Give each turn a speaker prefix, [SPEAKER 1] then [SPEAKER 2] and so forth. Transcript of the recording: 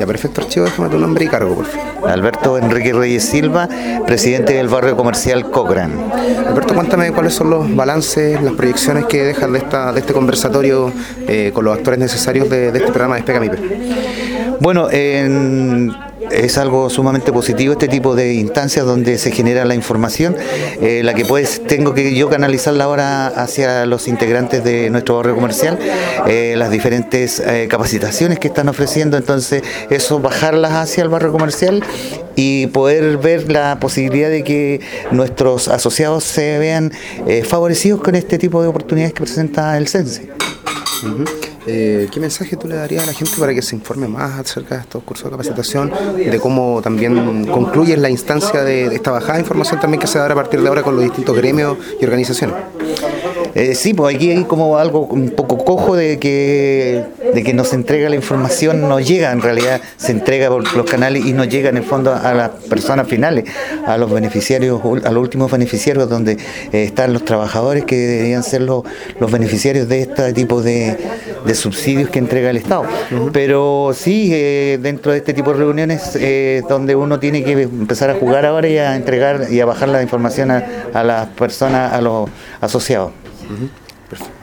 [SPEAKER 1] Ya, perfecto, Archivo, déjame tu nombre y cargo, por favor.
[SPEAKER 2] Alberto Enrique Reyes Silva, presidente del barrio comercial Cochrane.
[SPEAKER 1] Alberto, cuéntame cuáles son los balances, las proyecciones que dejas de este conversatorio con los actores necesarios de este programa Despega MIPE.
[SPEAKER 2] Bueno, es algo sumamente positivo este tipo de instancias donde se genera la información, la que tengo que yo canalizarla ahora hacia los integrantes de nuestro barrio comercial, las diferentes capacitaciones que están ofreciendo, entonces eso bajarlas hacia el barrio comercial y poder ver la posibilidad de que nuestros asociados se vean favorecidos con este tipo de oportunidades que presenta el CENSE.
[SPEAKER 1] ¿Qué mensaje tú le darías a la gente para que se informe más acerca de estos cursos de capacitación, de cómo también concluyes la instancia de esta bajada de información también que se dará a partir de ahora con los distintos gremios y organizaciones?
[SPEAKER 2] Sí, pues aquí hay como algo un poco cojo de que nos entrega la información, no llega, en realidad se entrega por los canales y no llega en el fondo a las personas finales, a los beneficiarios, a los últimos beneficiarios donde están los trabajadores que deberían ser los beneficiarios de este tipo de subsidios que entrega el Estado. Pero sí, dentro de este tipo de reuniones donde uno tiene que empezar a jugar ahora y a entregar y a bajar la información a las personas, a los asociados.
[SPEAKER 1] Perfecto.